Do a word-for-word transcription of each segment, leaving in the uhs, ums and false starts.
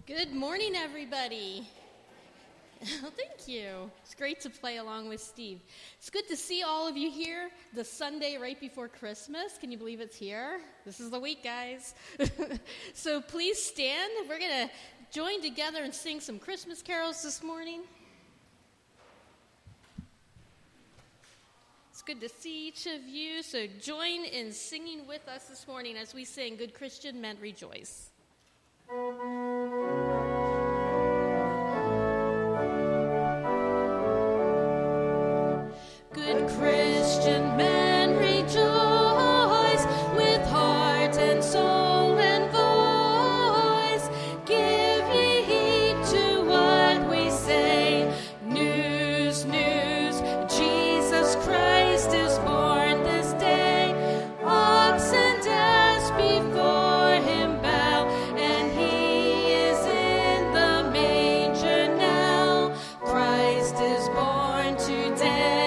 Good morning, everybody. Oh, thank you. It's great to play along with Steve. It's good to see all of you here the Sunday right before Christmas. Can you believe it's here? This is the week, guys. So please stand. We're going to join together and sing some Christmas carols this morning. It's good to see each of you. So join in singing with us this morning as we sing Good Christian Men Rejoice. Good Christian men rejoice with heart and soul and voice. Give ye heed to what we say. News, news, Jesus Christ is born this day. Ox and ass before him bow, and he is in the manger now. Christ is born today.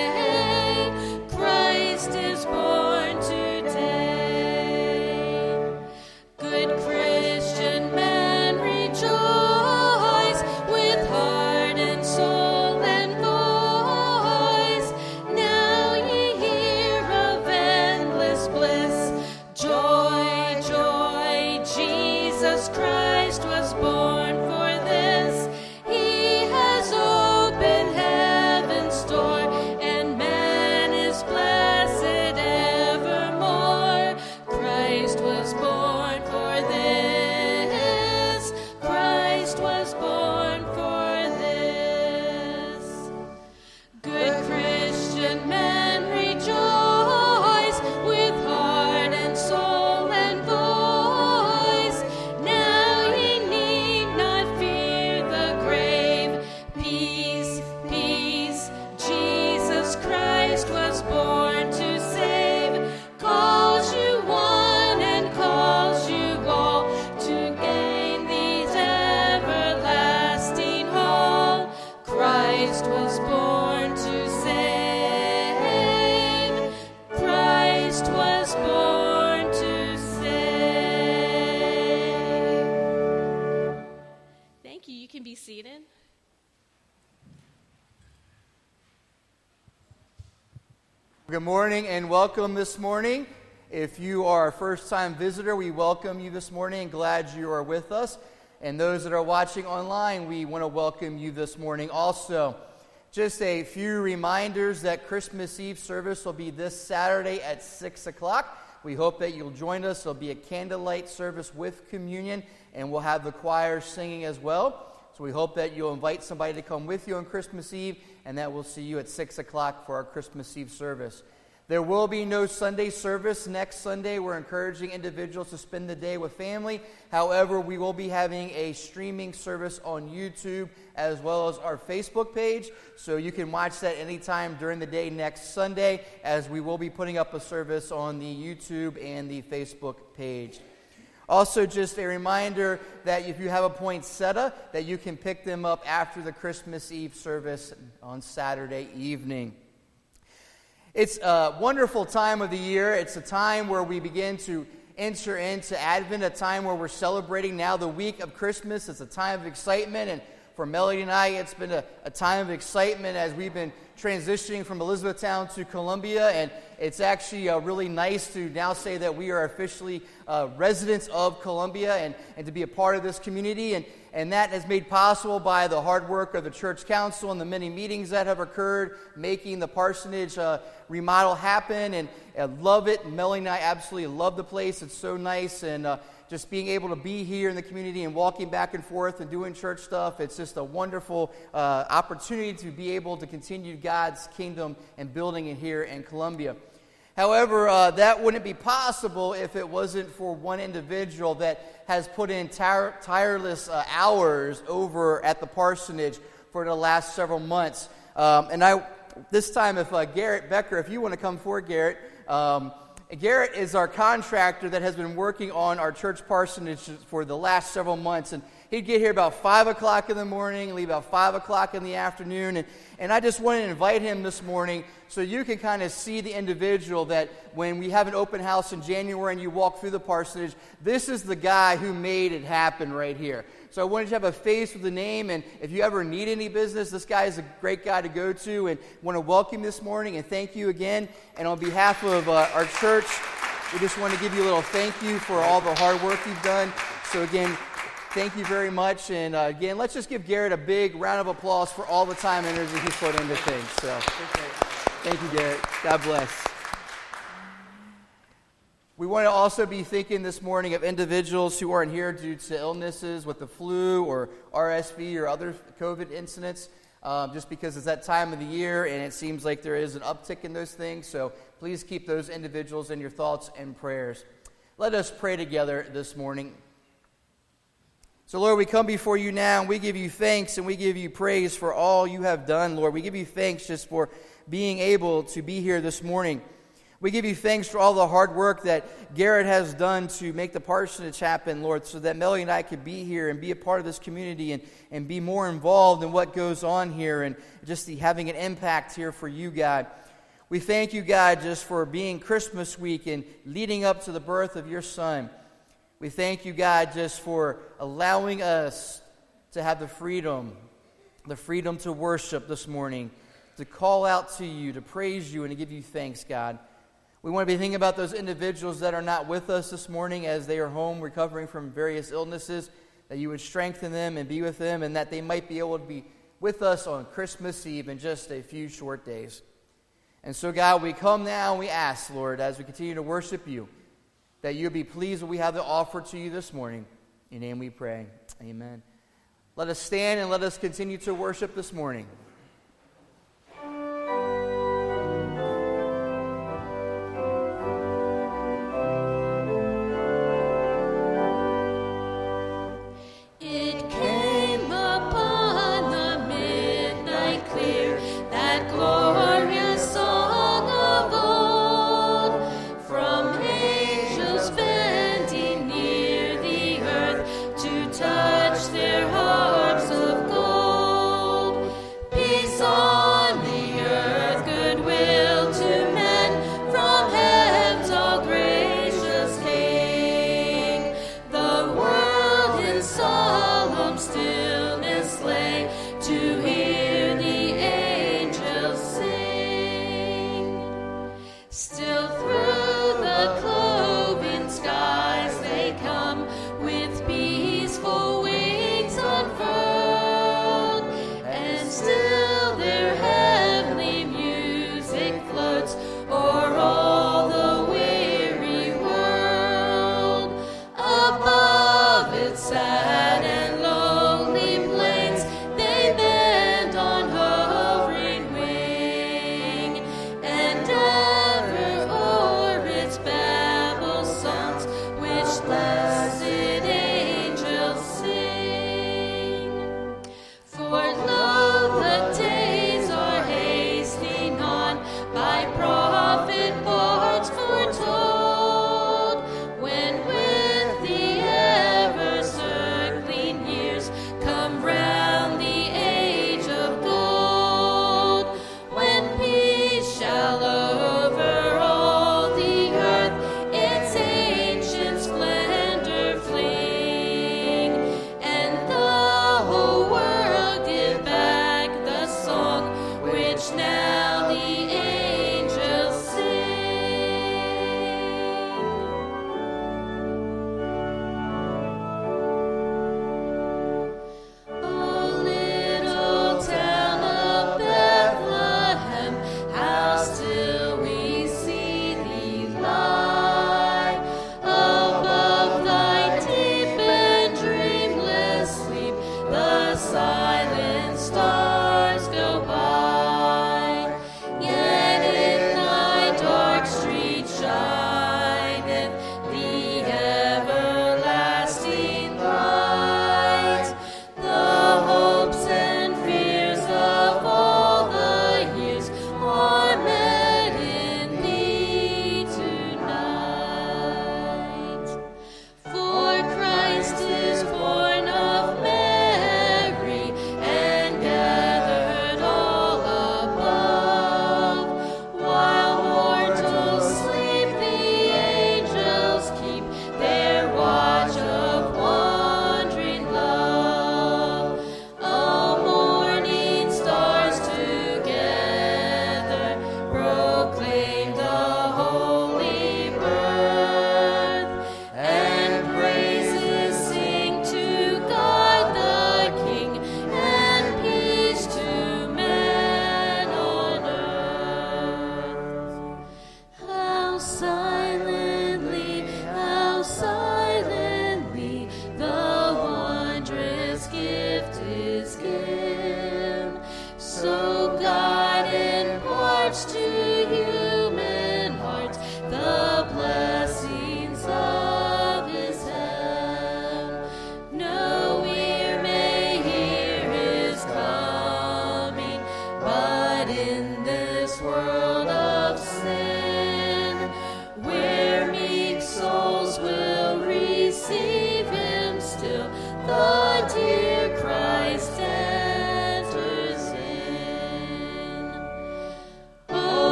Good morning and welcome this morning. If you are a first-time visitor, we welcome you this morning and glad you are with us. And those that are watching online, we want to welcome you this morning also. Just a few reminders that Christmas Eve service will be this Saturday at six o'clock. We hope that you'll join us. There'll be a candlelight service with communion, and we'll have the choir singing as well. So we hope that you'll invite somebody to come with you on Christmas Eve, and that we'll see you at six o'clock for our Christmas Eve service. There will be no Sunday service next Sunday. We're encouraging individuals to spend the day with family. However, we will be having a streaming service on YouTube as well as our Facebook page. So you can watch that anytime during the day next Sunday, as we will be putting up a service on the YouTube and the Facebook page. Also, just a reminder that if you have a poinsettia, that you can pick them up after the Christmas Eve service on Saturday evening. It's a wonderful time of the year. It's a time where we begin to enter into Advent, a time where we're celebrating now the week of Christmas. It's a time of excitement, and for Melody and I, it's been a, a time of excitement as we've been transitioning from Elizabethtown to Columbia, and it's actually uh, really nice to now say that we are officially uh, residents of Columbia and, and to be a part of this community, and, and that is made possible by the hard work of the church council and the many meetings that have occurred, making the parsonage uh, remodel happen, and I love it. Melanie and I absolutely love the place. It's so nice, and uh, just being able to be here in the community and walking back and forth and doing church stuff, it's just a wonderful uh, opportunity to be able to continue God's kingdom and building it here in Columbia. However, uh, that wouldn't be possible if it wasn't for one individual that has put in tire- tireless uh, hours over at the parsonage for the last several months. Um, and I, this time, if uh, Garrett Becker, if you want to come forward, Garrett, um, Garrett is our contractor that has been working on our church parsonage for the last several months, and he'd get here about five o'clock in the morning, leave about five o'clock in the afternoon, and, and I just wanted to invite him this morning so you can kind of see the individual that when we have an open house in January and you walk through the parsonage, this is the guy who made it happen right here. So I wanted you to have a face with a name, and if you ever need any business, this guy is a great guy to go to, and want to welcome you this morning and thank you again. And on behalf of uh, our church, we just want to give you a little thank you for all the hard work you've done. So again, thank you very much. And uh, again, let's just give Garrett a big round of applause for all the time and energy he's put into things. So thank you, Garrett. God bless. We want to also be thinking this morning of individuals who aren't here due to illnesses with the flu or R S V or other COVID incidents, um, just because it's that time of the year and it seems like there is an uptick in those things. So please keep those individuals in your thoughts and prayers. Let us pray together this morning. So, Lord, we come before you now, and we give you thanks and we give you praise for all you have done, Lord. We give you thanks just for being able to be here this morning. We give you thanks for all the hard work that Garrett has done to make the parsonage happen, Lord, so that Melly and I could be here and be a part of this community and, and be more involved in what goes on here and just the, having an impact here for you, God. We thank you, God, just for being Christmas week and leading up to the birth of your Son. We thank you, God, just for allowing us to have the freedom, the freedom to worship this morning, to call out to you, to praise you, and to give you thanks, God. We want to be thinking about those individuals that are not with us this morning as they are home recovering from various illnesses, that you would strengthen them and be with them, and that they might be able to be with us on Christmas Eve in just a few short days. And so, God, we come now and we ask, Lord, as we continue to worship you, that you'll be pleased with what we have to offer to you this morning. In your name we pray. Amen. Let us stand and let us continue to worship this morning. Touch their hearts of gold.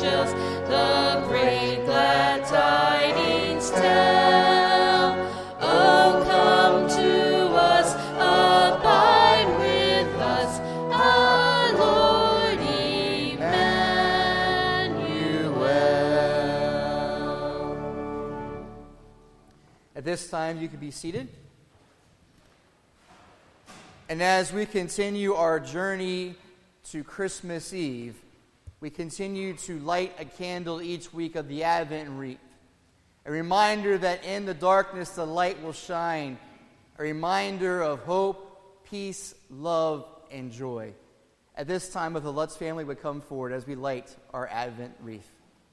angels the great glad tidings tell. Oh, come to us, abide with us, our Lord Emmanuel. At this time, you can be seated. And as we continue our journey to Christmas Eve, we continue to light a candle each week of the Advent wreath. A reminder that in the darkness the light will shine. A reminder of hope, peace, love, and joy. At this time, if the Lutz family would come forward as we light our Advent wreath.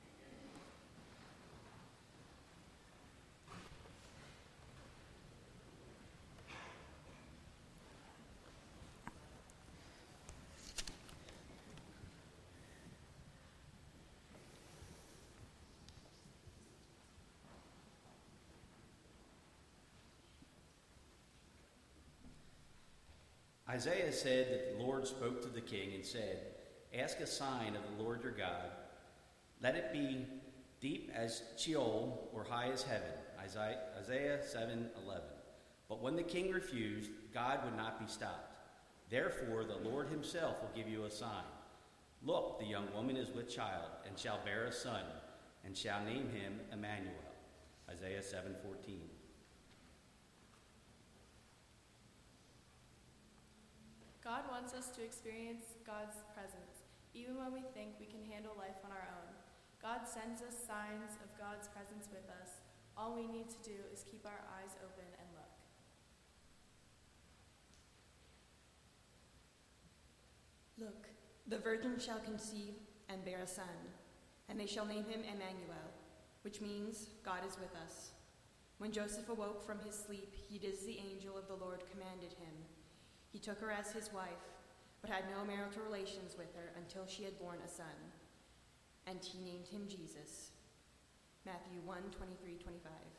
Isaiah said that the Lord spoke to the king and said, "Ask a sign of the Lord your God. Let it be deep as Sheol or high as heaven." Isaiah seven eleven. But when the king refused, God would not be stopped. Therefore the Lord himself will give you a sign. Look, the young woman is with child and shall bear a son and shall name him Emmanuel. Isaiah seven fourteen. God wants us to experience God's presence, even when we think we can handle life on our own. God sends us signs of God's presence with us. All we need to do is keep our eyes open and look. Look, the virgin shall conceive and bear a son, and they shall name him Emmanuel, which means God is with us. When Joseph awoke from his sleep, he did as the angel of the Lord commanded him. He took her as his wife, but had no marital relations with her until she had borne a son, and he named him Jesus. Matthew one twenty-three to twenty-five.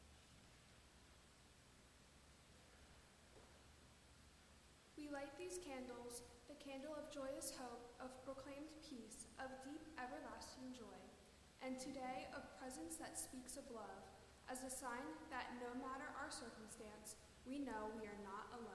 We light these candles, the candle of joyous hope, of proclaimed peace, of deep everlasting joy, and today of presence that speaks of love, as a sign that no matter our circumstance, we know we are not alone.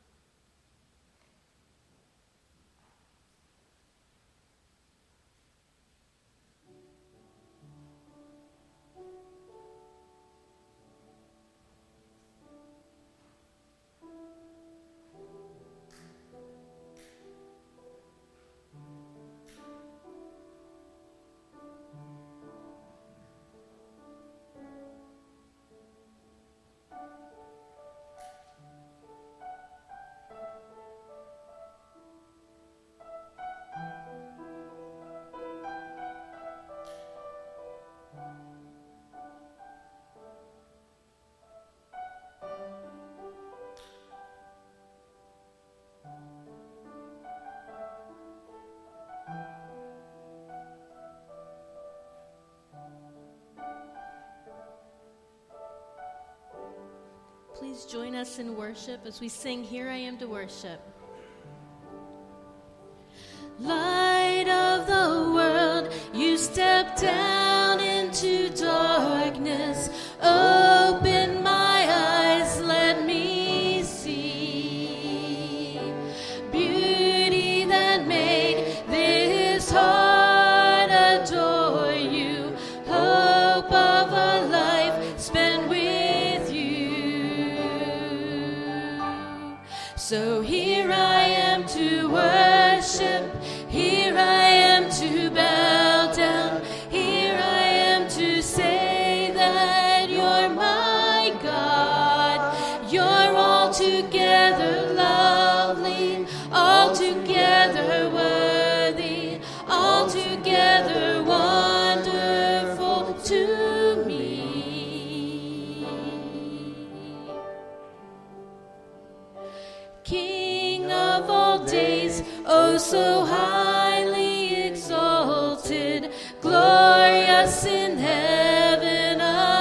Please join us in worship as we sing "Here I Am to Worship." Light of the world, you step down into darkness. Open my eyes, let me see beauty that made this heart adore you. Hope of a life spent with you. So here I am to worship. Here I am to bow down. Here I am to say that you're my God. You're altogether lovely, altogether worthy, altogether wonderful to me. King of all days, oh so highly exalted, glorious in heaven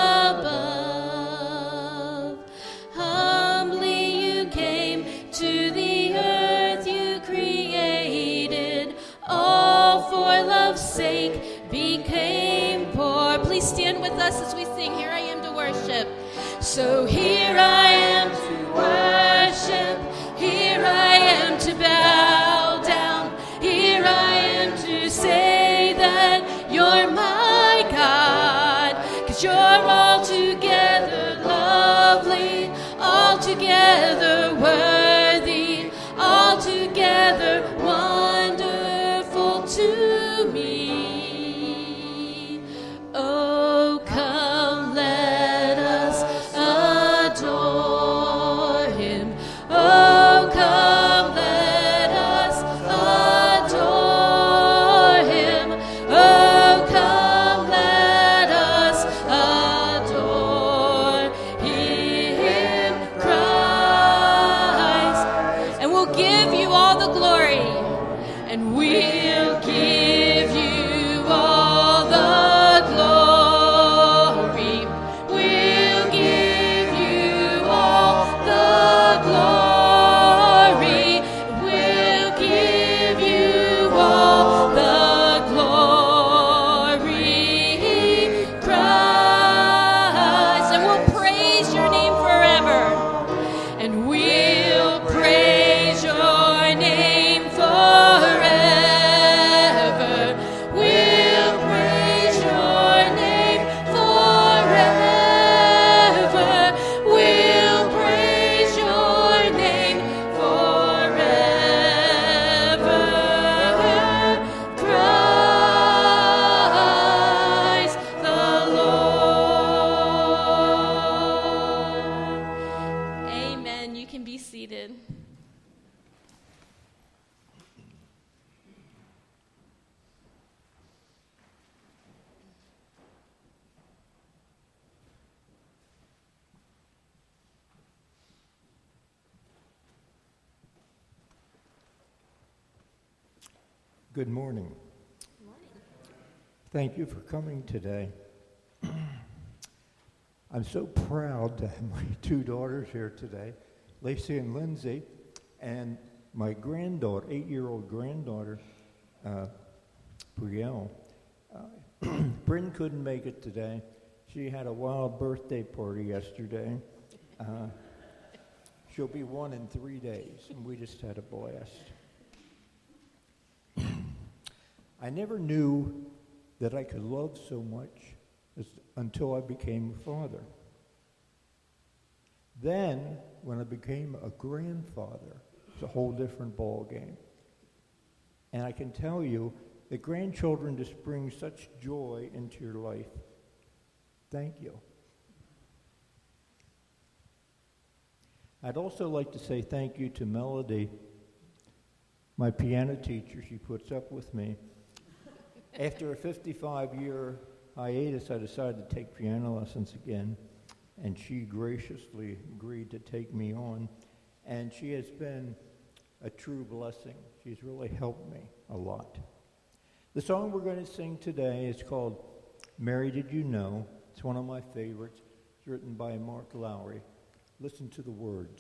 above. Humbly you came to the earth you created, all for love's sake be became poor. Please stand with us as we sing, Here I Am to Worship. So here I am to worship, here I am to bow down, here I am to say that you're my God, 'cause you're altogether lovely, altogether worthy, altogether wonderful to me. Oh, come, let us adore him. Oh, come, let us adore him. Oh, come, let us adore him, Christ. And we'll give you all the glory, and we'll give you all the glory. We'll give you all the glory. We'll give you all the glory, Christ. And we'll praise your name forever. And we'll praise your name forever. We'll praise your name forever. We'll praise your name forever. Christ the Lord. Amen. You can be seated. Good morning. Thank you for coming today. I'm so proud to have my two daughters here today, Lacey and Lindsay, and my granddaughter, eight-year-old granddaughter, uh, Brielle. Uh, Bryn couldn't make it today. She had a wild birthday party yesterday. Uh, she'll be one in three days, and we just had a blast. I never knew that I could love so much as, until I became a father. Then, when I became a grandfather, it's a whole different ball game. And I can tell you that grandchildren just bring such joy into your life. Thank you. I'd also like to say thank you to Melody, my piano teacher. She puts up with me. After a fifty-five-year hiatus, I decided to take piano lessons again, and she graciously agreed to take me on, and she has been a true blessing. She's really helped me a lot. The song we're going to sing today is called Mary Did You Know? It's one of my favorites. It's written by Mark Lowry. Listen to the words.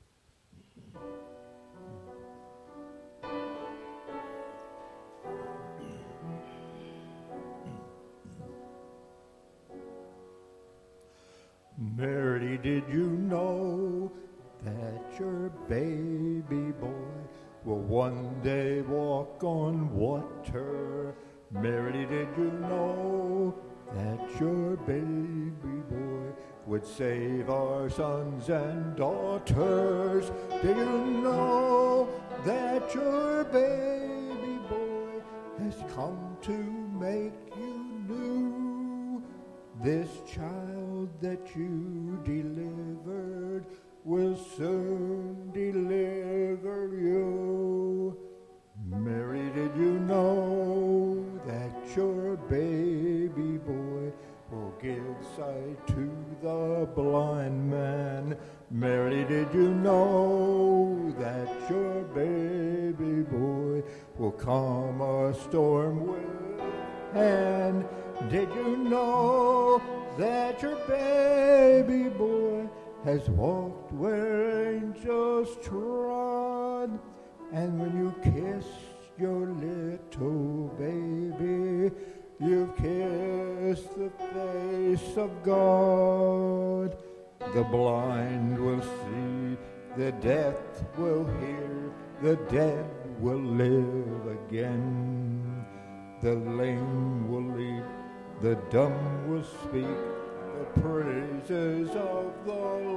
Mary, did you know that your baby boy will one day walk on water? Mary, did you know that your baby boy would save our sons and daughters? Did you know that your baby boy has come to make you new? This child that you delivered will soon deliver you. Mary, did you know that your baby boy will give sight to the blind man? Mary, did you know that your baby boy will calm a storm with hand? Did you know that your baby boy has walked where angels trod? And when you kiss your little baby, you've kissed the face of God. The blind will see, the deaf will hear, the dead will live again. The lame will leap, the dumb will speak, the praises of the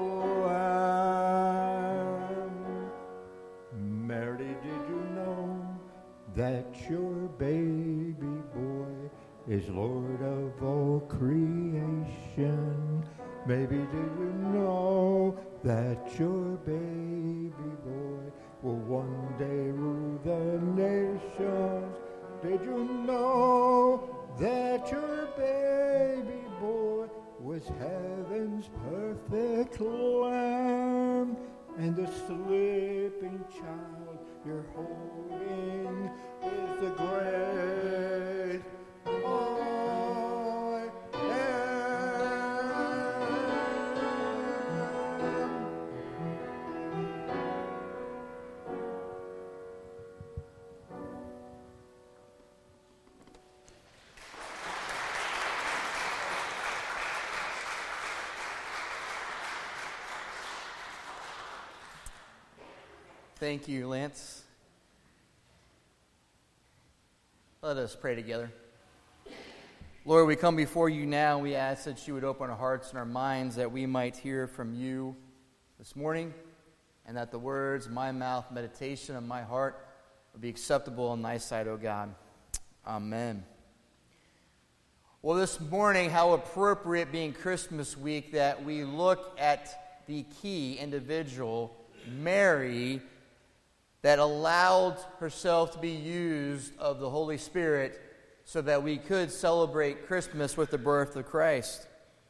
Lamb. Mary, did you know that your baby boy is Lord of all creation? Maybe did you know that your baby boy will one day rule the nations? Did you know that your baby boy was heaven's perfect lamb? And the sleeping child you're holding is the great I Thank you, Lance. Let us pray together. Lord, we come before you now, and we ask that you would open our hearts and our minds that we might hear from you this morning, and that the words of my mouth, meditation of my heart, would be acceptable in thy sight, O God. Amen. Well, this morning, how appropriate, being Christmas week, that we look at the key individual, Mary, that allowed herself to be used of the Holy Spirit so that we could celebrate Christmas with the birth of Christ.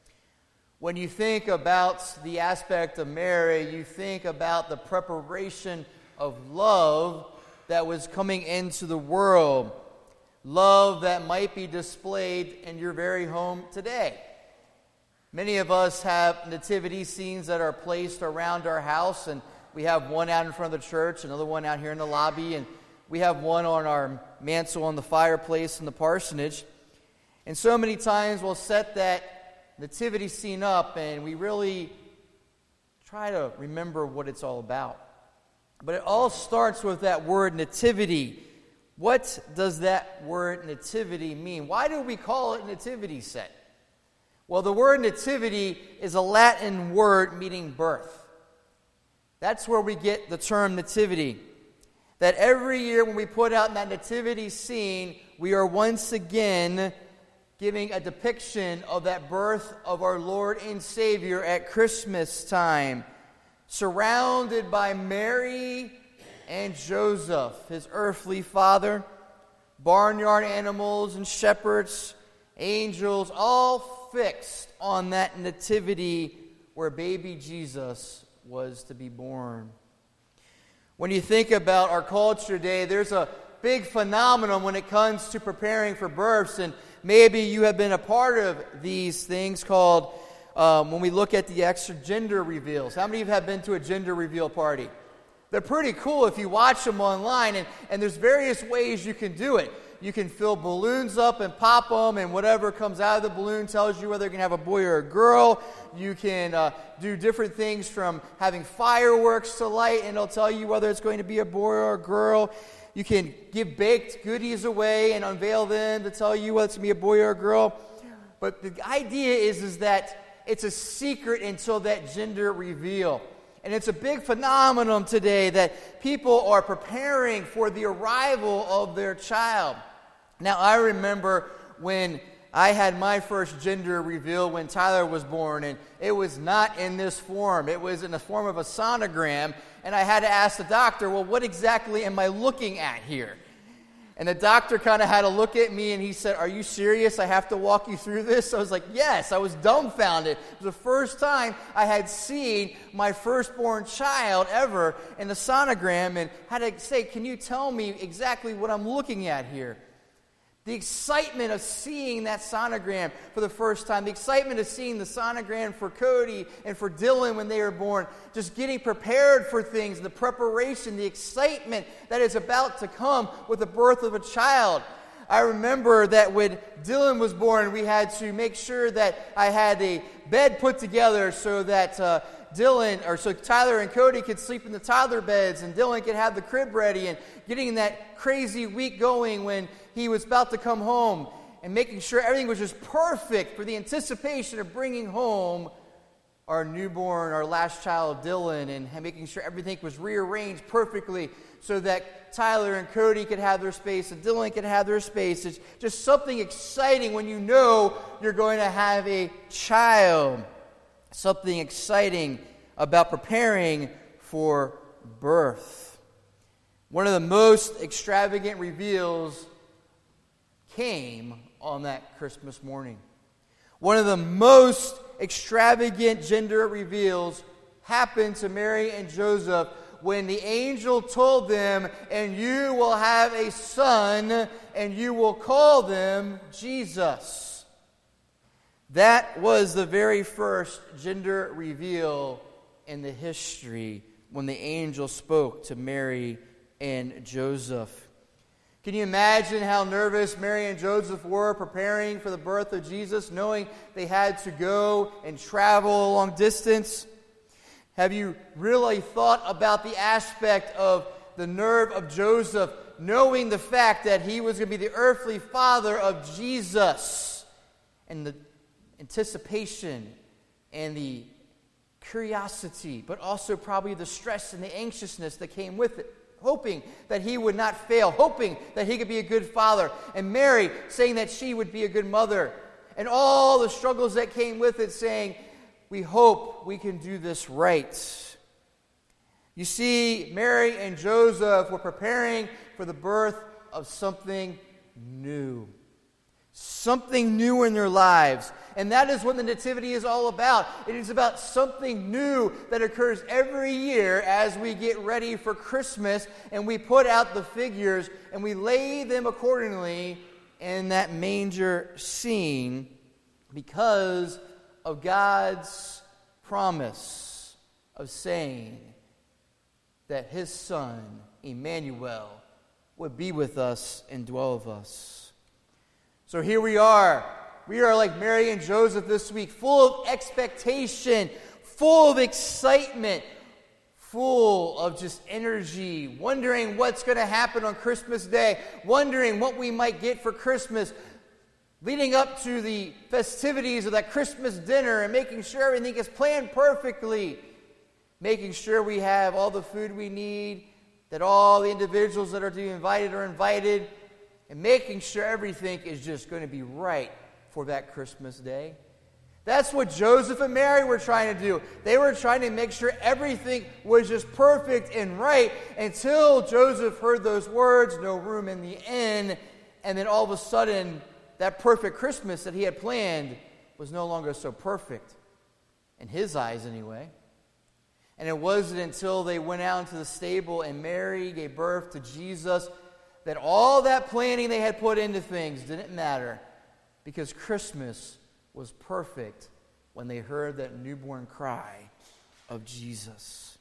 When you think about the aspect of Mary, you think about the preparation of love that was coming into the world. Love that might be displayed in your very home today. Many of us have nativity scenes that are placed around our house, and we have one out in front of the church, another one out here in the lobby, and we have one on our mantle on the fireplace in the parsonage. And so many times we'll set that nativity scene up, and we really try to remember what it's all about. But it all starts with that word nativity. What does that word nativity mean? Why do we call it nativity set? Well, the word nativity is a Latin word meaning birth. That's where we get the term nativity. That every year when we put out that nativity scene, we are once again giving a depiction of that birth of our Lord and Savior at Christmas time, surrounded by Mary and Joseph, his earthly father, barnyard animals and shepherds, angels, all fixed on that nativity where baby Jesus was to be born. When you think about our culture today, there's a big phenomenon when it comes to preparing for births, and maybe you have been a part of these things called, um, when we look at the extra gender reveals. How many of you have been to a gender reveal party? They're pretty cool if you watch them online, and, and there's various ways you can do it. You can fill balloons up and pop them, and whatever comes out of the balloon tells you whether you can have a boy or a girl. You can uh, do different things from having fireworks to light, and it'll tell you whether it's going to be a boy or a girl. You can give baked goodies away and unveil them to tell you whether it's going to be a boy or a girl. But the idea is, is that it's a secret until that gender reveal. And it's a big phenomenon today that people are preparing for the arrival of their child. Now, I remember when I had my first gender reveal when Tyler was born, and it was not in this form. It was in the form of a sonogram, and I had to ask the doctor, well, what exactly am I looking at here? And the doctor kind of had a look at me, and he said, are you serious? I have to walk you through this? I was like, yes. I was dumbfounded. It was the first time I had seen my firstborn child ever in the sonogram, and had to say, can you tell me exactly what I'm looking at here? The excitement of seeing that sonogram for the first time, the excitement of seeing the sonogram for Cody and for Dylan when they were born, just getting prepared for things, the preparation, the excitement that is about to come with the birth of a child. I remember that when Dylan was born, we had to make sure that I had a bed put together so that uh, Dylan, or so Tyler and Cody could sleep in the toddler beds, and Dylan could have the crib ready, and getting that crazy week going when he was about to come home, and making sure everything was just perfect for the anticipation of bringing home our newborn, our last child, Dylan, and making sure everything was rearranged perfectly so that Tyler and Cody could have their space and Dylan could have their space. It's just something exciting when you know you're going to have a child. Something exciting about preparing for birth. One of the most extravagant reveals came on that Christmas morning. One of the most extravagant gender reveals happened to Mary and Joseph when the angel told them, "And you will have a son, and you will call them Jesus." That was the very first gender reveal in the history when the angel spoke to Mary and Joseph. Can you imagine how nervous Mary and Joseph were preparing for the birth of Jesus, knowing they had to go and travel a long distance? Have you really thought about the aspect of the nerve of Joseph, knowing the fact that he was going to be the earthly father of Jesus, and the anticipation and the curiosity, but also probably the stress and the anxiousness that came with it? Hoping that he would not fail, hoping that he could be a good father, and Mary saying that she would be a good mother, and all the struggles that came with it, saying, "We hope we can do this right." You see, Mary and Joseph were preparing for the birth of something new. Something new in their lives. And that is what the Nativity is all about. It is about something new that occurs every year as we get ready for Christmas, and we put out the figures and we lay them accordingly in that manger scene because of God's promise of saying that His Son, Emmanuel, would be with us and dwell with us. So here we are. We are like Mary and Joseph this week, full of expectation, full of excitement, full of just energy, wondering what's going to happen on Christmas Day, wondering what we might get for Christmas, leading up to the festivities of that Christmas dinner and making sure everything is planned perfectly, making sure we have all the food we need, that all the individuals that are to be invited are invited, and making sure everything is just going to be right for that Christmas day. That's what Joseph and Mary were trying to do. They were trying to make sure everything was just perfect and right until Joseph heard those words, "No room in the inn," and then all of a sudden, that perfect Christmas that he had planned was no longer so perfect, in his eyes anyway. And it wasn't until they went out into the stable and Mary gave birth to Jesus that all that planning they had put into things didn't matter, because Christmas was perfect when they heard that newborn cry of Jesus.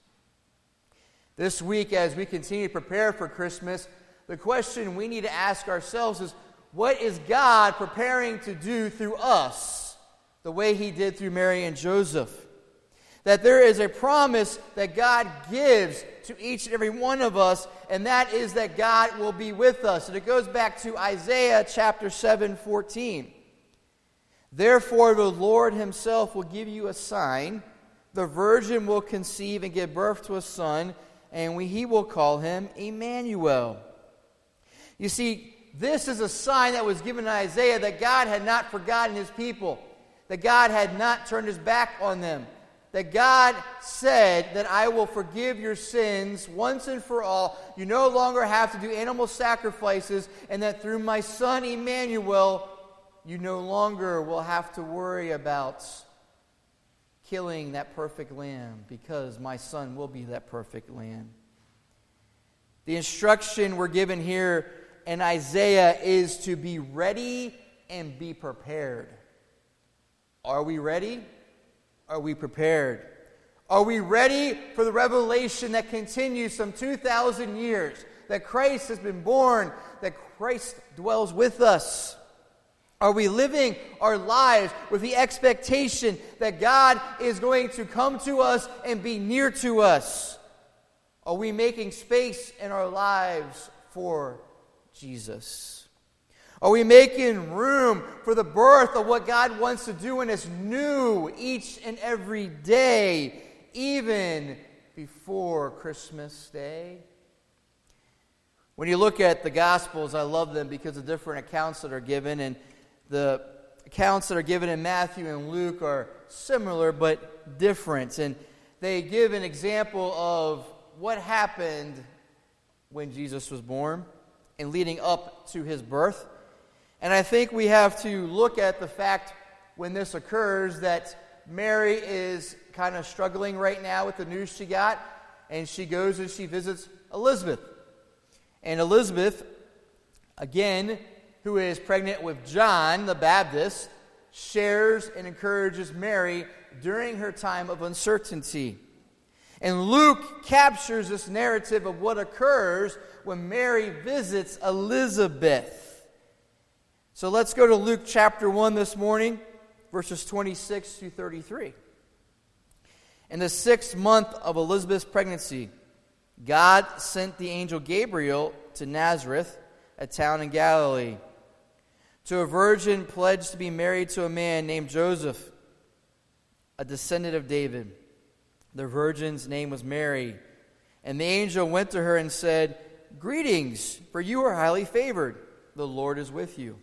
This week, as we continue to prepare for Christmas, the question we need to ask ourselves is, what is God preparing to do through us the way He did through Mary and Joseph? That there is a promise that God gives to each and every one of us, and that is that God will be with us. And it goes back to Isaiah chapter seven, fourteen. "Therefore the Lord Himself will give you a sign. The virgin will conceive and give birth to a son, and we, He will call Him Emmanuel." You see, this is a sign that was given to Isaiah that God had not forgotten His people, that God had not turned His back on them, that God said that I will forgive your sins once and for all. You no longer have to do animal sacrifices, and that through my Son Emmanuel, you no longer will have to worry about killing that perfect lamb, because my Son will be that perfect lamb. The instruction we're given here in Isaiah is to be ready and be prepared. Are we ready? Are we prepared? Are we ready for the revelation that continues some two thousand years? that Christ has been born, that Christ dwells with us? Are we living our lives with the expectation that God is going to come to us and be near to us? Are we making space in our lives for Jesus? Are we making room for the birth of what God wants to do in us new each and every day, even before Christmas Day? When you look at the Gospels, I love them because of different accounts that are given, and the accounts that are given in Matthew and Luke are similar but different, and they give an example of what happened when Jesus was born and leading up to his birth. And I think we have to look at the fact when this occurs that Mary is kind of struggling right now with the news she got, and she goes and she visits Elizabeth. And Elizabeth, again, who is pregnant with John the Baptist, shares and encourages Mary during her time of uncertainty. And Luke captures this narrative of what occurs when Mary visits Elizabeth. So let's go to Luke chapter one this morning, verses twenty-six through thirty-three. In the sixth month of Elizabeth's pregnancy, God sent the angel Gabriel to Nazareth, a town in Galilee, to a virgin pledged to be married to a man named Joseph, a descendant of David. The virgin's name was Mary. And the angel went to her and said, "Greetings, for you are highly favored. The Lord is with you."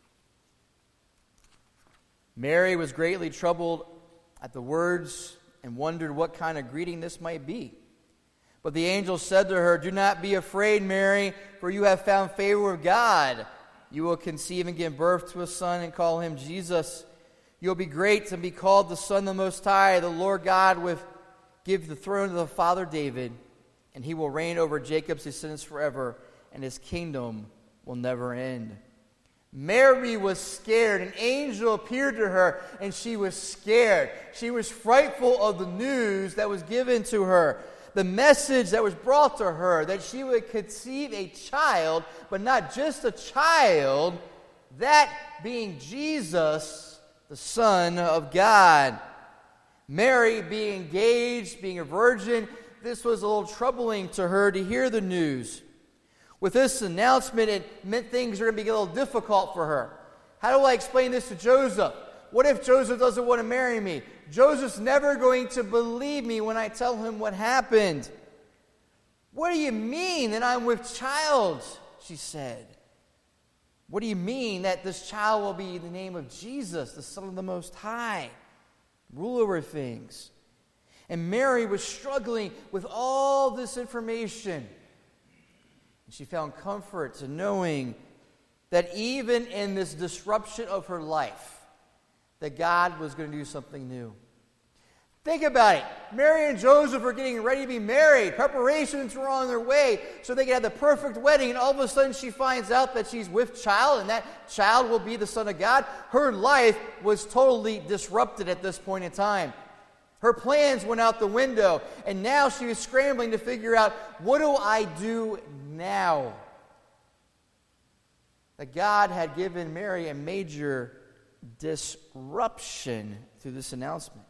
Mary was greatly troubled at the words and wondered what kind of greeting this might be. But the angel said to her, "Do not be afraid, Mary, for you have found favor with God. You will conceive and give birth to a son and call him Jesus. You will be great and be called the Son of the Most High. The Lord God will give the throne to the father David, and he will reign over Jacob's descendants forever, and his kingdom will never end." Mary was scared. An angel appeared to her, and she was scared. She was frightful of the news that was given to her, the message that was brought to her, that she would conceive a child, but not just a child, that being Jesus, the Son of God. Mary, being engaged, being a virgin, this was a little troubling to her to hear the news. With this announcement, it meant things were going to be a little difficult for her. How do I explain this to Joseph? What if Joseph doesn't want to marry me? Joseph's never going to believe me when I tell him what happened. "What do you mean that I'm with child?" she said. "What do you mean that this child will be the name of Jesus, the Son of the Most High, rule over things?" And Mary was struggling with all this information. And she found comfort to knowing that even in this disruption of her life, that God was going to do something new. Think about it. Mary and Joseph are getting ready to be married. Preparations were on their way so they could have the perfect wedding. And all of a sudden she finds out that she's with child, and that child will be the Son of God. Her life was totally disrupted at this point in time. Her plans went out the window, and now she was scrambling to figure out, what do I do now? That God had given Mary a major disruption through this announcement.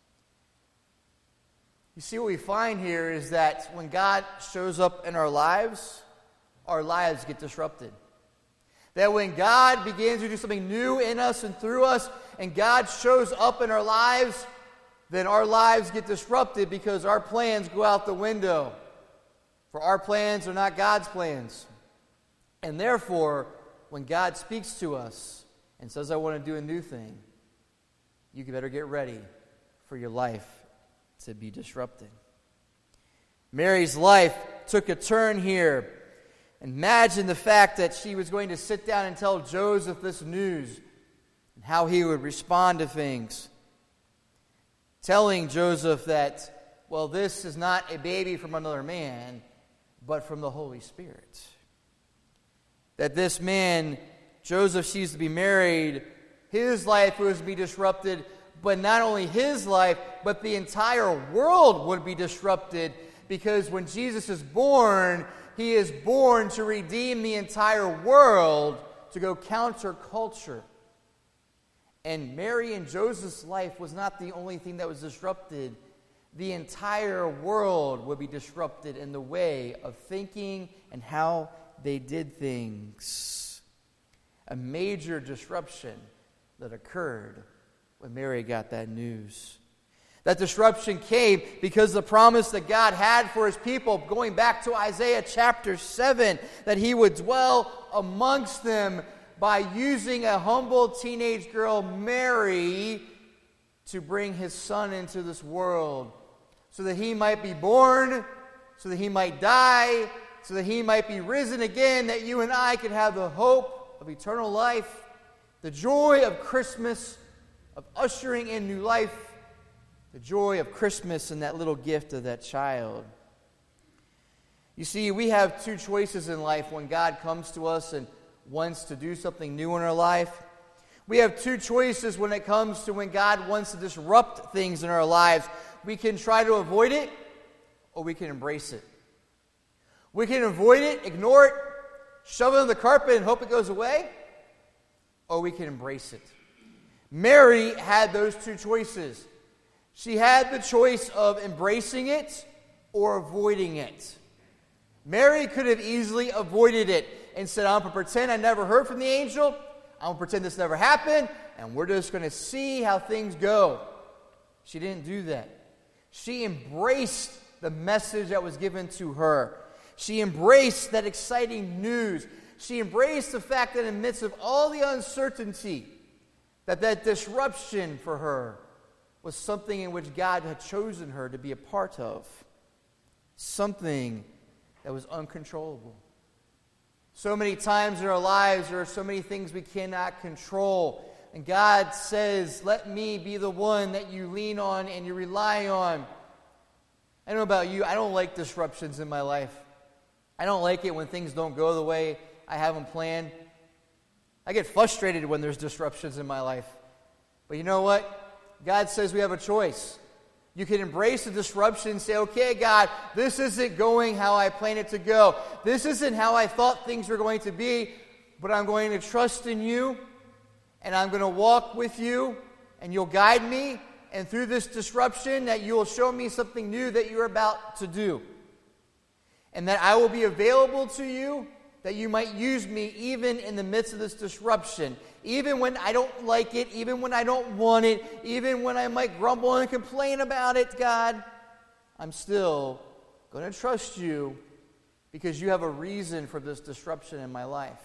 You see, what we find here is that when God shows up in our lives, our lives get disrupted. That when God begins to do something new in us and through us, and God shows up in our lives, then our lives get disrupted because our plans go out the window. For our plans are not God's plans. And therefore, when God speaks to us and says, "I want to do a new thing," you better get ready for your life to be disrupted. Mary's life took a turn here. Imagine the fact that she was going to sit down and tell Joseph this news and how he would respond to things. Telling Joseph that, well, this is not a baby from another man, but from the Holy Spirit. That this man, Joseph, sees to be married, his life was to be disrupted, but not only his life, but the entire world would be disrupted, because when Jesus is born, He is born to redeem the entire world, to go counterculture. And Mary and Joseph's life was not the only thing that was disrupted. The entire world would be disrupted in the way of thinking and how they did things. A major disruption that occurred when Mary got that news. That disruption came because the promise that God had for his people, going back to Isaiah chapter seven, that he would dwell amongst them by using a humble teenage girl, Mary, to bring his son into this world, so that he might be born, so that he might die, so that he might be risen again, that you and I could have the hope of eternal life, the joy of Christmas, of ushering in new life, the joy of Christmas and that little gift of that child. You see, we have two choices in life when God comes to us and wants to do something new in our life. We have two choices when it comes to when God wants to disrupt things in our lives. We can try to avoid it, or we can embrace it. We can avoid it, ignore it, shove it on the carpet and hope it goes away, or we can embrace it. Mary had those two choices. She had the choice of embracing it or avoiding it. Mary could have easily avoided it and said, I'm going to pretend I never heard from the angel. I'm going to pretend this never happened. And we're just going to see how things go. She didn't do that. She embraced the message that was given to her. She embraced that exciting news. She embraced the fact that in the midst of all the uncertainty, that that disruption for her was something in which God had chosen her to be a part of. Something that was uncontrollable. So many times in our lives, there are so many things we cannot control. And God says, let me be the one that you lean on and you rely on. I don't know about you, I don't like disruptions in my life. I don't like it when things don't go the way I have them planned. I get frustrated when there's disruptions in my life. But you know what? God says we have a choice. You can embrace the disruption and say, okay, God, this isn't going how I planned it to go. This isn't how I thought things were going to be, but I'm going to trust in you, and I'm going to walk with you, and you'll guide me, and through this disruption that you'll show me something new that you're about to do. And that I will be available to you, that you might use me even in the midst of this disruption. Even when I don't like it, even when I don't want it, even when I might grumble and complain about it, God, I'm still going to trust you because you have a reason for this disruption in my life.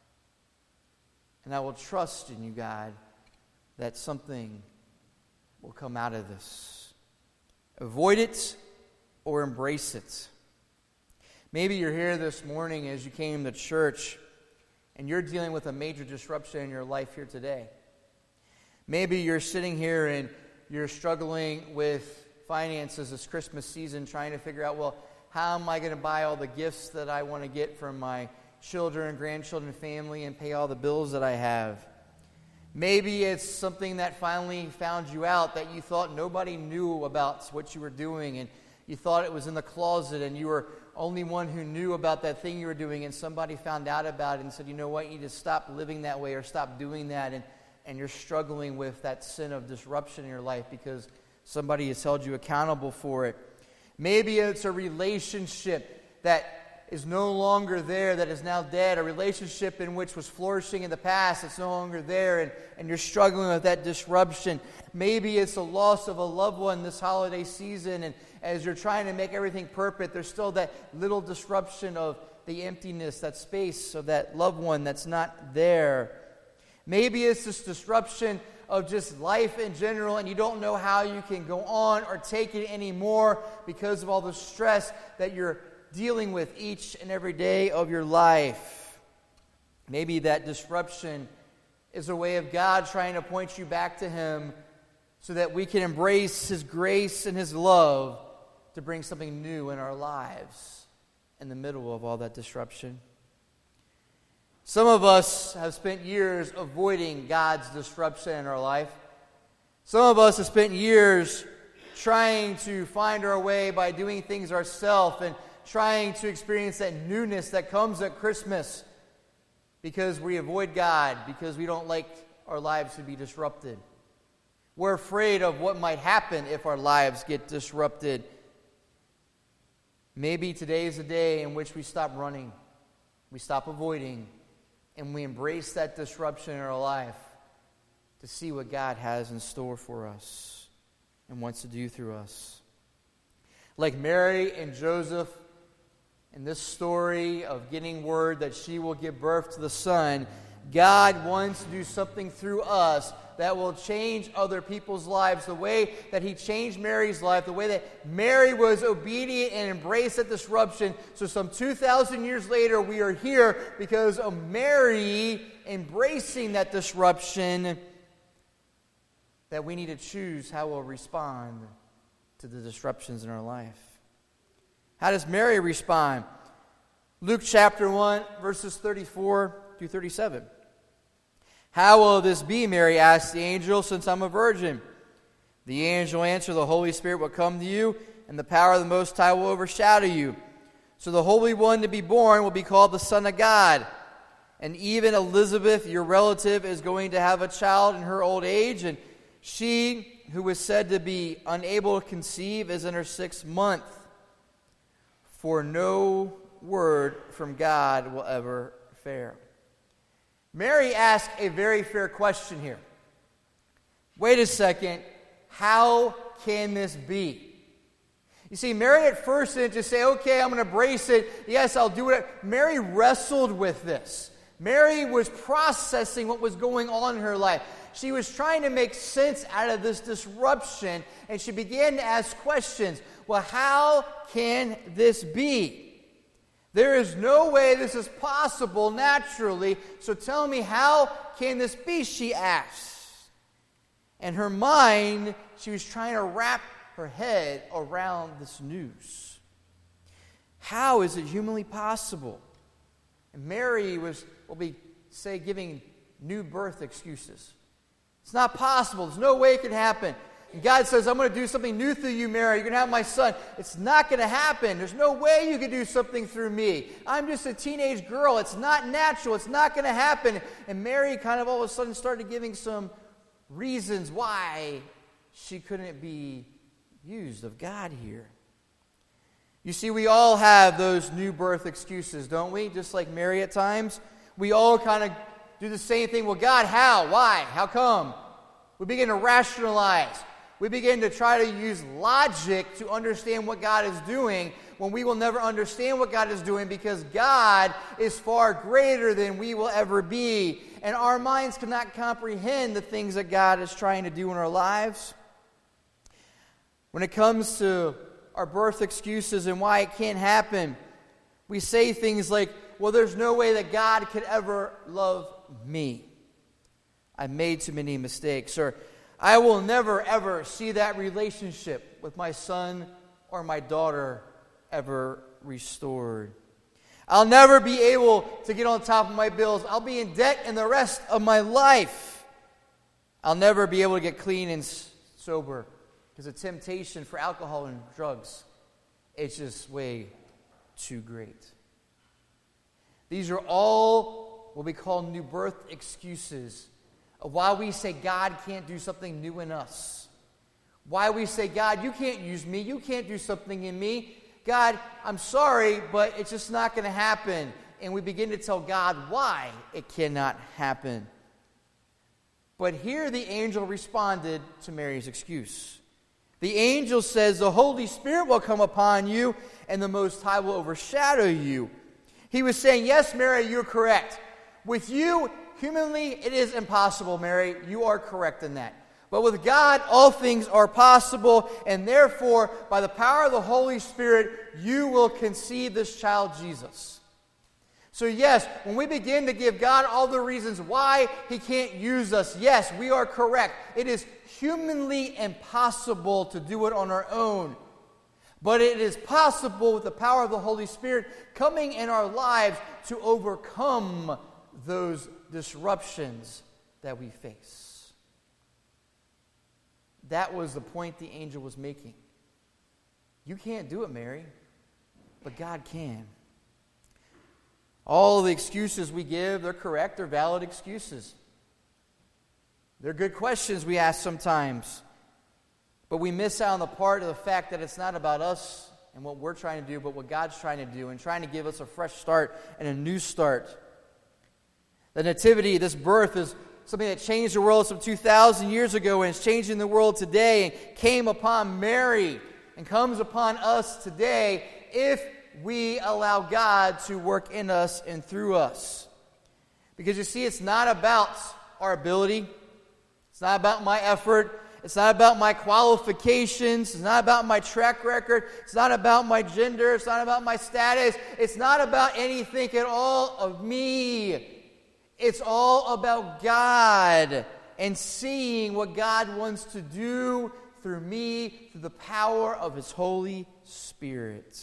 And I will trust in you, God, that something will come out of this. Avoid it or embrace it. Maybe you're here this morning as you came to church and you're dealing with a major disruption in your life here today. Maybe you're sitting here and you're struggling with finances this Christmas season, trying to figure out, well, how am I going to buy all the gifts that I want to get from my children, grandchildren, family, and pay all the bills that I have? Maybe it's something that finally found you out that you thought nobody knew about what you were doing, and you thought it was in the closet, and you were only one who knew about that thing you were doing, and somebody found out about it and said, you know what, you need to stop living that way or stop doing that, and, and you're struggling with that sin of disruption in your life because somebody has held you accountable for it. Maybe it's a relationship that is no longer there, that is now dead, a relationship in which was flourishing in the past, it's no longer there, and, and you're struggling with that disruption. Maybe it's a loss of a loved one this holiday season, and as you're trying to make everything perfect, there's still that little disruption of the emptiness, that space of that loved one that's not there. Maybe it's this disruption of just life in general, and you don't know how you can go on or take it anymore because of all the stress that you're dealing with each and every day of your life. Maybe that disruption is a way of God trying to point you back to Him so that we can embrace His grace and His love to bring something new in our lives in the middle of all that disruption. Some of us have spent years avoiding God's disruption in our life. Some of us have spent years trying to find our way by doing things ourselves and trying to experience that newness that comes at Christmas because we avoid God, because we don't like our lives to be disrupted. We're afraid of what might happen if our lives get disrupted. Maybe today is a day in which we stop running, we stop avoiding, and we embrace that disruption in our life to see what God has in store for us and wants to do through us. Like Mary and Joseph in this story of getting word that she will give birth to the Son, God wants to do something through us that will change other people's lives the way that He changed Mary's life, the way that Mary was obedient and embraced that disruption. So some two thousand years later, we are here because of Mary embracing that disruption, that we need to choose how we'll respond to the disruptions in our life. How does Mary respond? Luke chapter one, verses thirty-four through thirty-seven. How will this be, Mary asked the angel, since I'm a virgin? The angel answered, the Holy Spirit will come to you, and the power of the Most High will overshadow you. So the Holy One to be born will be called the Son of God. And even Elizabeth, your relative, is going to have a child in her old age, and she, who was said to be unable to conceive, is in her sixth month. For no word from God will ever fail. Mary asked a very fair question here. Wait a second, how can this be? You see, Mary at first didn't just say, okay, I'm going to embrace it. Yes, I'll do it. Mary wrestled with this. Mary was processing what was going on in her life. She was trying to make sense out of this disruption, and she began to ask questions. Well, how can this be? There is no way this is possible naturally, so tell me, how can this be, she asked. And her mind, she was trying to wrap her head around this news. How is it humanly possible? And Mary was, what we say, giving new birth excuses. It's not possible. There's no way it can happen. And God says, I'm going to do something new through you, Mary. You're going to have my son. It's not going to happen. There's no way you can do something through me. I'm just a teenage girl. It's not natural. It's not going to happen. And Mary kind of all of a sudden started giving some reasons why she couldn't be used of God here. You see, we all have those new birth excuses, don't we? Just like Mary at times. We all kind of do the same thing. Well, God, how? Why? How come? We begin to rationalize. We begin to try to use logic to understand what God is doing when we will never understand what God is doing because God is far greater than we will ever be. And our minds cannot comprehend the things that God is trying to do in our lives. When it comes to our birth excuses and why it can't happen, we say things like, well, there's no way that God could ever love me. I've made too many mistakes. Or I will never, ever see that relationship with my son or my daughter ever restored. I'll never be able to get on top of my bills. I'll be in debt in the rest of my life. I'll never be able to get clean and sober because the temptation for alcohol and drugs is just way too great. These are all what we call new birth excuses of why we say God can't do something new in us. Why we say, God, you can't use me. You can't do something in me. God, I'm sorry, but it's just not going to happen. And we begin to tell God why it cannot happen. But here the angel responded to Mary's excuse. The angel says, the Holy Spirit will come upon you, and the Most High will overshadow you. He was saying, yes, Mary, you're correct. With you, humanly, it is impossible, Mary. You are correct in that. But with God, all things are possible, and therefore, by the power of the Holy Spirit, you will conceive this child, Jesus. So yes, when we begin to give God all the reasons why He can't use us, yes, we are correct. It is humanly impossible to do it on our own. But it is possible with the power of the Holy Spirit coming in our lives to overcome those disruptions that we face. That was the point the angel was making. You can't do it, Mary. but God can. All the excuses we give, they're correct, they're valid excuses. They're good questions we ask sometimes. But we miss out on the part of the fact that it's not about us and what we're trying to do, but what God's trying to do and trying to give us a fresh start and a new start. The nativity, this birth, is something that changed the world some two thousand years ago, and it's changing the world today, and came upon Mary and comes upon us today if we allow God to work in us and through us. Because you see, it's not about our ability. It's not about my effort. It's not about my qualifications. It's not about my track record. It's not about my gender. It's not about my status. It's not about anything at all of me. It's all about God and seeing what God wants to do through me, through the power of His Holy Spirit.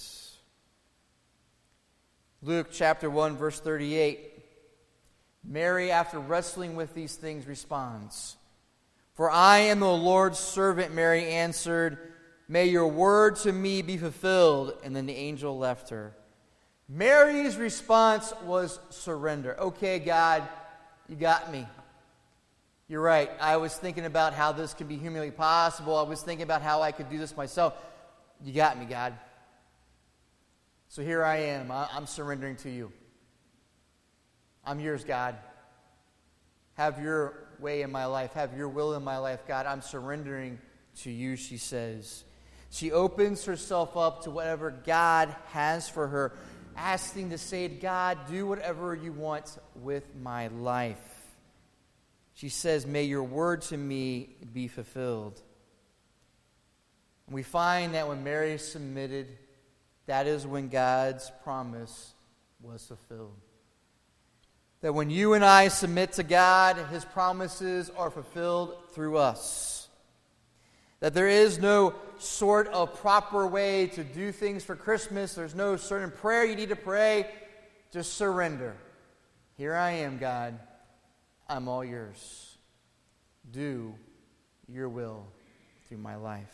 Luke chapter one, verse thirty-eight. Mary, after wrestling with these things, responds, "For I am the Lord's servant," Mary answered. "May your word to me be fulfilled." And then the angel left her. Mary's response was surrender. Okay, God, you got me. You're right. I was thinking about how this could be humanly possible. I was thinking about how I could do this myself. You got me, God. So here I am. I'm surrendering to you. I'm yours, God. Have your way in my life. Have your will in my life, God. I'm surrendering to you, she says. She opens herself up to whatever God has for her, asking to say, God, do whatever you want with my life. She says, may your word to me be fulfilled. And we find that when Mary submitted, that is when God's promise was fulfilled. That when you and I submit to God, His promises are fulfilled through us. That there is no sort of proper way to do things for Christmas. There's no certain prayer you need to pray. Just surrender. Here I am, God. I'm all yours. Do your will through my life.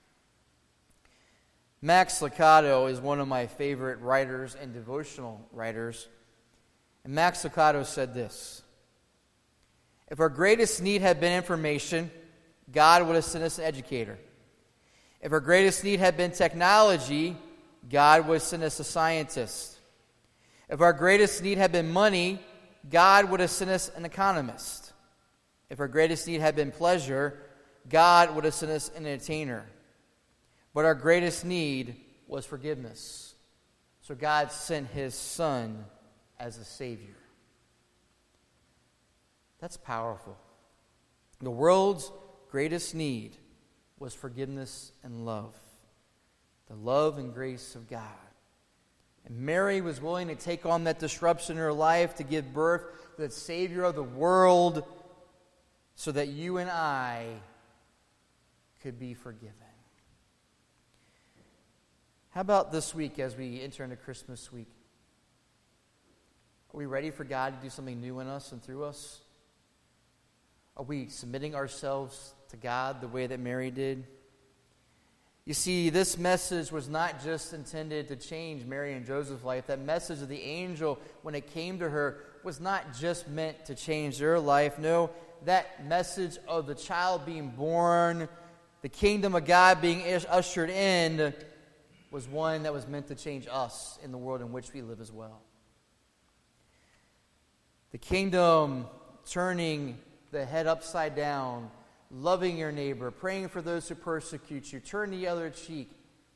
Max Lucado is one of my favorite writers and devotional writers. And Max Lucado said this: if our greatest need had been information, God would have sent us an educator. If our greatest need had been technology, God would have sent us a scientist. If our greatest need had been money, God would have sent us an economist. If our greatest need had been pleasure, God would have sent us an entertainer. But our greatest need was forgiveness. So God sent His Son as a Savior. That's powerful. The world's greatest need was forgiveness and love. The love and grace of God. And Mary was willing to take on that disruption in her life to give birth to the Savior of the world so that you and I could be forgiven. How about this week as we enter into Christmas week? Are we ready for God to do something new in us and through us? Are we submitting ourselves to God the way that Mary did? You see, this message was not just intended to change Mary and Joseph's life. That message of the angel, when it came to her, was not just meant to change their life. No, that message of the child being born, the kingdom of God being ushered in, was one that was meant to change us in the world in which we live as well. The kingdom turning the head upside down, loving your neighbor, praying for those who persecute you, turn the other cheek.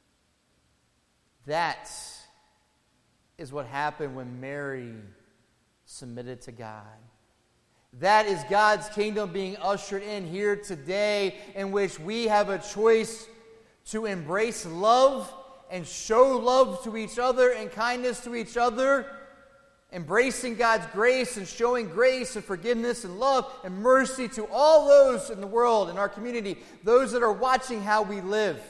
That is what happened when Mary submitted to God. That is God's kingdom being ushered in here today, in which we have a choice to embrace love and show love to each other and kindness to each other, embracing God's grace and showing grace and forgiveness and love and mercy to all those in the world, in our community, those that are watching how we live.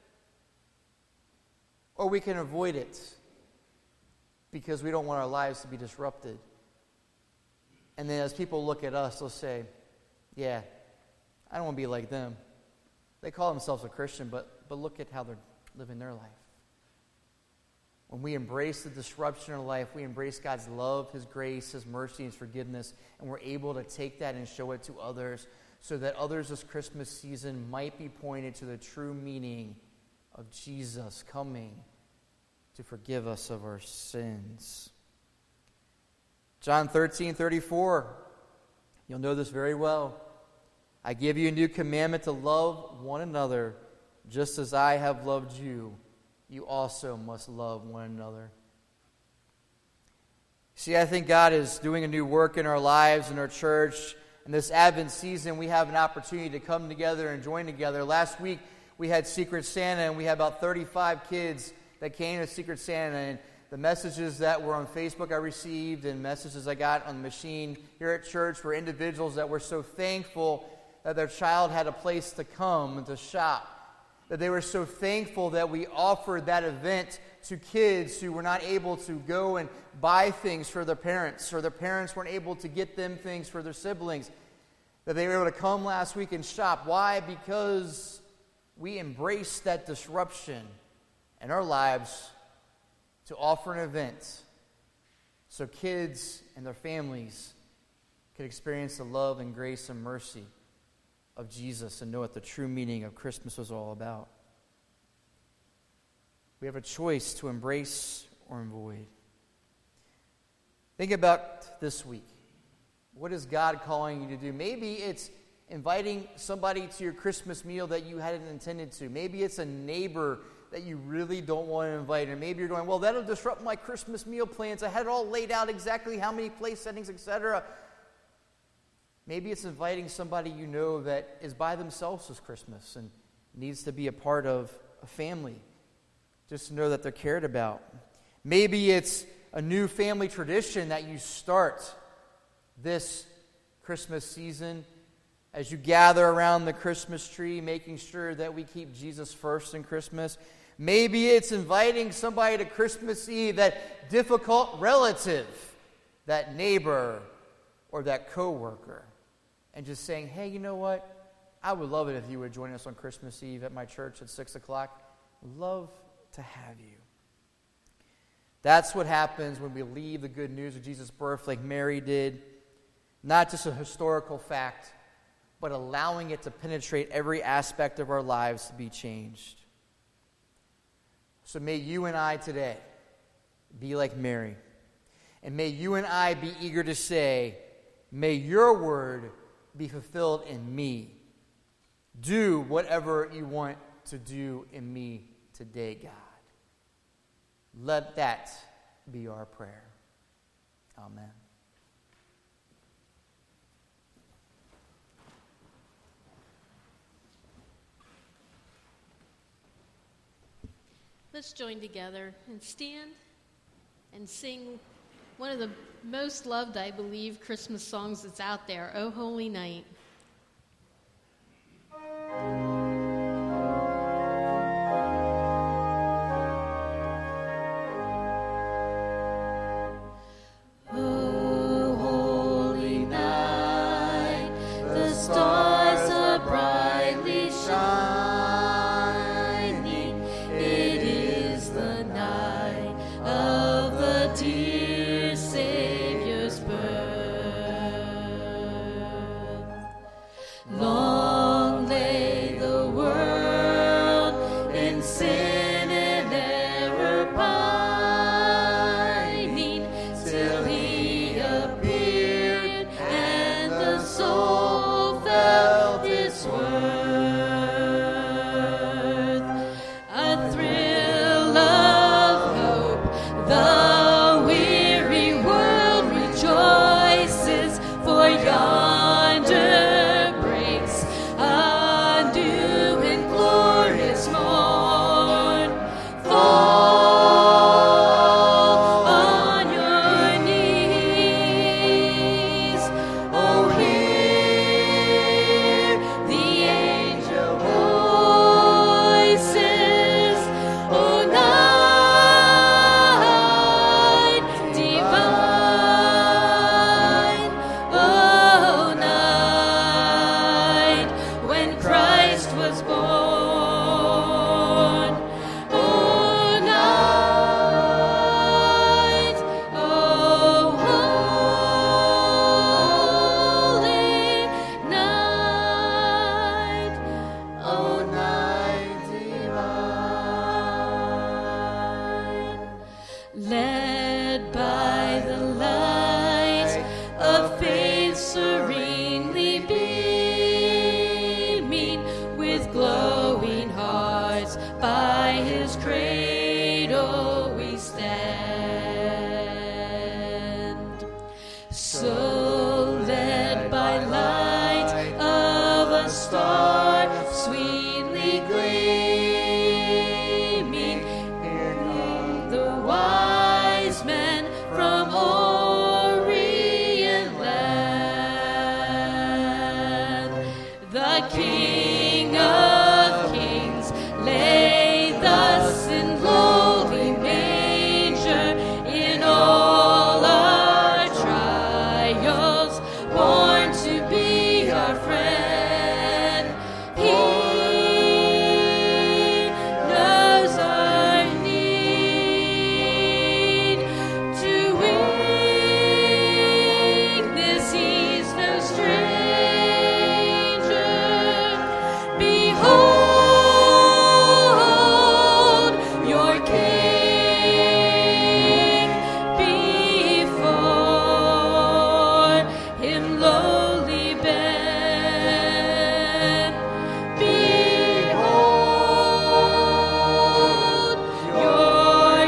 Or we can avoid it because we don't want our lives to be disrupted. And then as people look at us, they'll say, yeah, I don't want to be like them. They call themselves a Christian, but, but look at how they're living their life. When we embrace the disruption in life, we embrace God's love, His grace, His mercy, and His forgiveness, and we're able to take that and show it to others so that others this Christmas season might be pointed to the true meaning of Jesus coming to forgive us of our sins. John thirteen thirty-four, you'll know this very well. I give you a new commandment to love one another, just as I have loved you. You also must love one another. See, I think God is doing a new work in our lives, in our church. In this Advent season, we have an opportunity to come together and join together. Last week, we had Secret Santa, and we had about thirty-five kids that came to Secret Santa. And the messages that were on Facebook I received and messages I got on the machine here at church were individuals that were so thankful that their child had a place to come and to shop. That they were so thankful that we offered that event to kids who were not able to go and buy things for their parents, or their parents weren't able to get them things for their siblings. That they were able to come last week and shop. Why? Because we embraced that disruption in our lives to offer an event so kids and their families could experience the love and grace and mercy of Jesus and know what the true meaning of Christmas was all about. We have a choice to embrace or avoid. Think about this week. What is God calling you to do? Maybe it's inviting somebody to your Christmas meal that you hadn't intended to. Maybe it's a neighbor that you really don't want to invite. And maybe you're going, well, that'll disrupt my Christmas meal plans. I had it all laid out exactly how many place settings, et cetera. Maybe it's inviting somebody you know that is by themselves this Christmas and needs to be a part of a family, just to know that they're cared about. Maybe it's a new family tradition that you start this Christmas season as you gather around the Christmas tree, making sure that we keep Jesus first in Christmas. Maybe it's inviting somebody to Christmas Eve, that difficult relative, that neighbor, or that coworker, and just saying, hey, you know what? I would love it if you would join us on Christmas Eve at my church at six o'clock. Love to have you. That's what happens when we leave the good news of Jesus' birth like Mary did. Not just a historical fact, but allowing it to penetrate every aspect of our lives to be changed. So may you and I today be like Mary. And may you and I be eager to say, may your word be fulfilled in me. Do whatever you want to do in me today, God. Let that be our prayer. Amen. Let's join together and stand and sing one of the most loved, I believe, Christmas songs that's out there, O Holy Night. born. Oh, night. sweetly gleaming. Here come the wise men from Orient land. The King of Kings lay thus in lowly manger. In all our trials, born to be our friend. He knows our need. To weakness he's no stranger. Behold your King, before him lowly bend. Behold your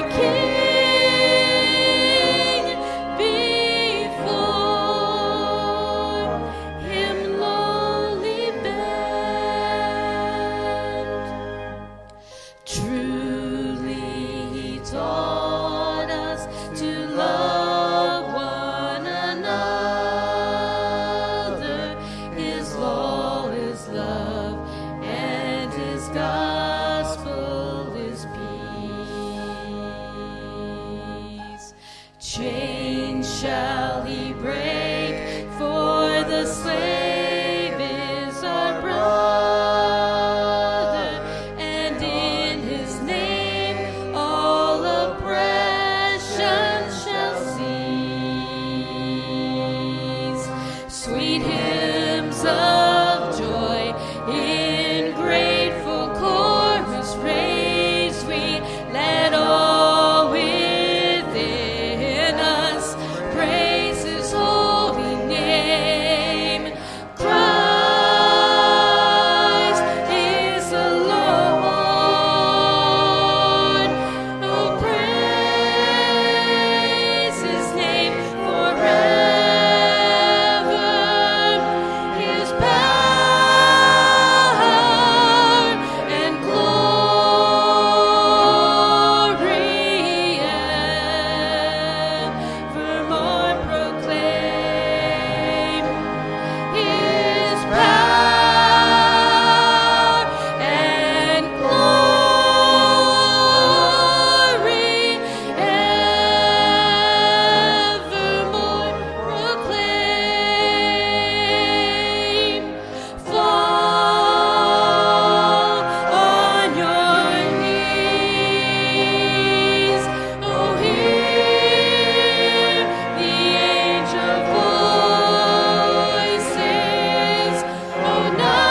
King, before him lowly bend. Truly he taught us to love one another. His law is love, and his gospel is peace. Chains shall he break, for the slave is our brother, and in his name all oppression shall cease. Sweet hymns of joy in grateful chorus raise we, let all within us praise his holy name. Christ is the Lord. Oh, praise his name forever. His power and glory evermore proclaim. His power and glory evermore proclaim. Fall on your knees. Oh, hear the angel voices. Oh,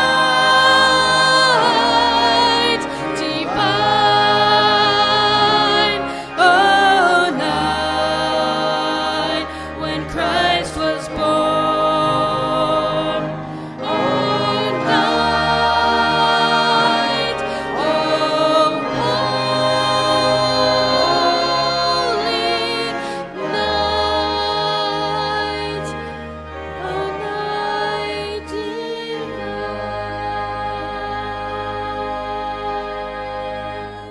night divine. Oh, night when Christ was born. Oh, night. Oh, holy night. Oh, night divine.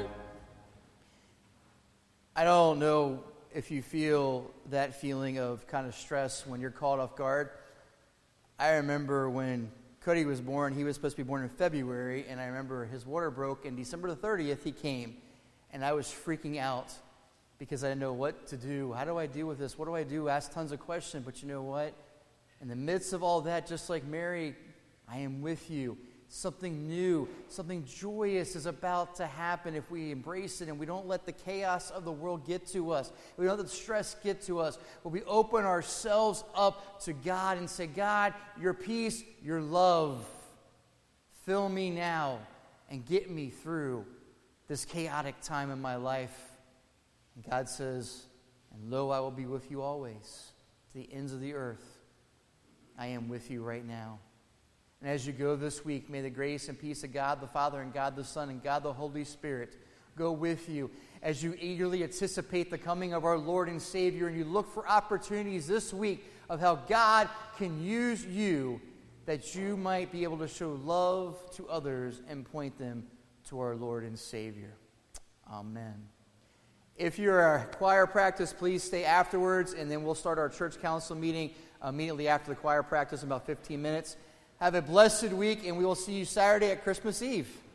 I don't know if you feel that feeling of kind of stress when you're caught off guard. I remember when Cody was born, he was supposed to be born in February, and I remember his water broke, and December the thirtieth he came, and I was freaking out because I didn't know what to do. How do I deal with this? What do I do? Ask tons of questions, but you know what? In the midst of all that, just like Mary, I am with you. Something new, something joyous is about to happen if we embrace it and we don't let the chaos of the world get to us. We don't let the stress get to us. But we open ourselves up to God and say, God, your peace, your love, fill me now and get me through this chaotic time in my life. And God says, and lo, I will be with you always to the ends of the earth. I am with you right now. And as you go this week, may the grace and peace of God the Father and God the Son and God the Holy Spirit go with you as you eagerly anticipate the coming of our Lord and Savior, and you look for opportunities this week of how God can use you that you might be able to show love to others and point them to our Lord and Savior. Amen. If you're at choir practice, please stay afterwards, and then we'll start our church council meeting immediately after the choir practice in about fifteen minutes. Have a blessed week, and we will see you Saturday at Christmas Eve.